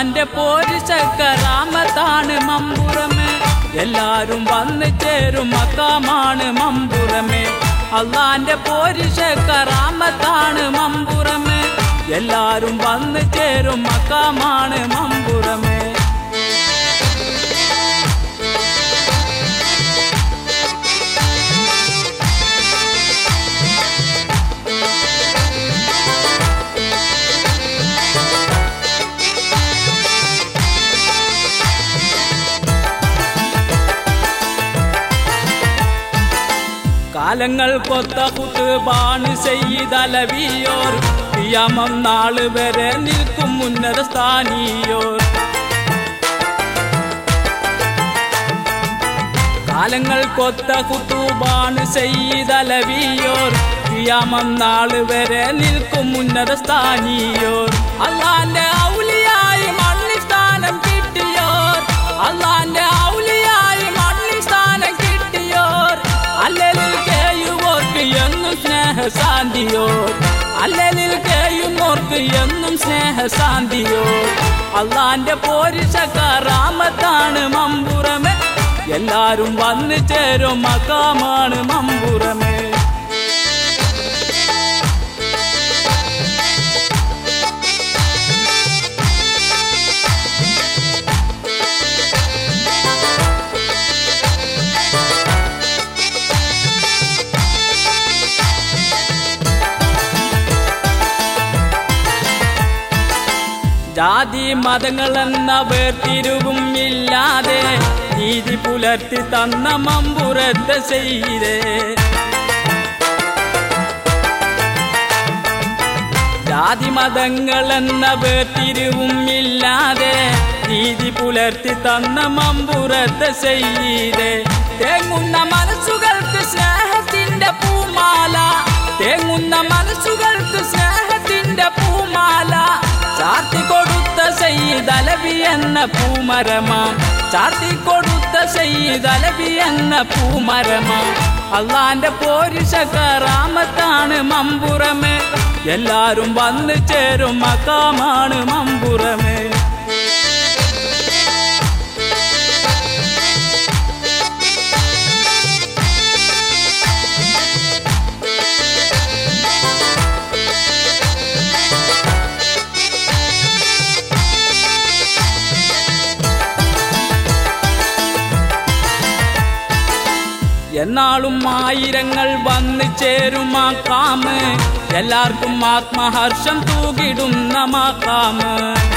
അള്ളാന്റെ പോരിശ കറാമത്താണ് മമ്പുറമേ എല്ലാരും വന്നു ചേരും മക്കാമാണ് മമ്പുറമേ അള്ളാന്റെ പോരിശ കറാമത്താണ് മമ്പുറമേ എല്ലാരും വന്നു ചേരും മക്കാമാണ് മമ്പുറമേ കാലങ്ങൾ കൊത്ത ഖുത്ബാണ് സയ്യിദ് അലവിയോർ ഖിയാമം നാൾ വരെ നിൽക്കും ഉന്നത സ്ഥാനീയോർ കാലങ്ങൾ കൊത്ത ഖുത്ബാണ് സയ്യിദ് അലവിയോർ ഖിയാമം നാൾ വരെ നിൽക്കും ഉന്നത സ്ഥാനീയോർ അല്ലാഹുവിന്റെ ഔലിയായി മണ്ണിൽ സ്ഥാനം കിട്ടിയോർ അല്ലാഹുവിന്റെ ഔലിയായി മണ്ണിൽ സ്ഥാനം കിട്ടിയോർ അല്ലലിൽ കേയുവോർക്ക് എന്നും സ്നേഹശാന്തിയോർ അല്ലലിൽ കേയുമോർക്ക് എന്നും സ്നേഹശാന്തിയോർ അള്ളാന്റെ പോരിശ കറാമത്താണ് മമ്പുറമേ എല്ലാരും വന്നു ചേരും മക്കാമാണ് മമ്പുറമേ ജാതി മതങ്ങളെന്ന വേർതിരിവും ഇല്ലാതെ നീതി പുലർത്തി തന്ന മമ്പുറത്തെ സയ്യിദേ ജാതി മതങ്ങളെന്ന വേർതിരിവും ഇല്ലാതെ നീതി പുലർത്തി തന്ന മമ്പുറത്തെ സയ്യിദേ തേങ്ങുന്ന മനസ്സുകൾക്ക് സ്നേഹത്തിന്റെ പൂമാല തേങ്ങുന്ന മനസ്സുകൾക്ക് സ്നേഹത്തിന്റെ പൂമാല ചാർത്തി കൊടുത്ത സയ്യിദ് അലവി എന്ന പൂമരമാം ചാർത്തി കൊടുത്ത സയ്യിദ് അലവി എന്ന പൂമരമാം അള്ളാന്റെ പോരിശ കറാമത്താണ് മമ്പുറമേ എല്ലാരും വന്നു ചേരും മക്കാമാണ് മമ്പുറമേ എന്നാളും ആയിരങ്ങൾ വന്നു ചേരും മക്കാമ് എല്ലാവർക്കും ആത്മഹർഷം തൂകിടുന്ന മക്കാമ്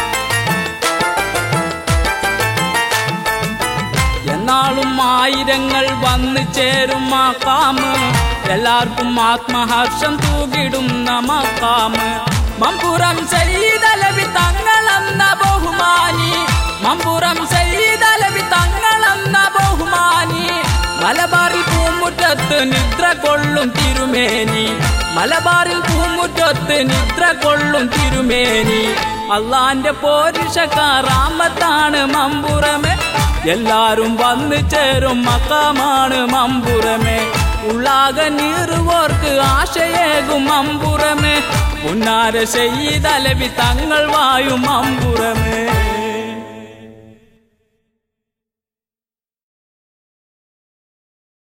എന്നാളും ആയിരങ്ങൾ വന്നു ചേരും മക്കാമ് എല്ലാവർക്കും ആത്മഹർഷം തൂകിടുന്ന മക്കാമ് മമ്പുറം സയ്യിദ് അലവി തങ്ങളെന്ന ബഹുമാനി മമ്പുറം സയ്യിദ് അലവി തങ്ങളെന്ന ബഹുമാനി മലബാറിൽ പൂമുറ്റത്ത് നിദ്ര കൊള്ളും തിരുമേനി മലബാറിൽ പൂമുറ്റത്ത് നിദ്ര കൊള്ളും തിരുമേനി അള്ളാന്റെ പോരിശ കറാമത്താണ് മമ്പുറമേ എല്ലാരും വന്നു ചേരും മക്കാമാണ് മമ്പുറമേ ഉള്ളാകെ നീറുവോർക്ക് ആശയേകും മമ്പുറമേ പുന്നാര സയ്യിദ് അലവി തങ്ങൾ വായും മമ്പുറമേ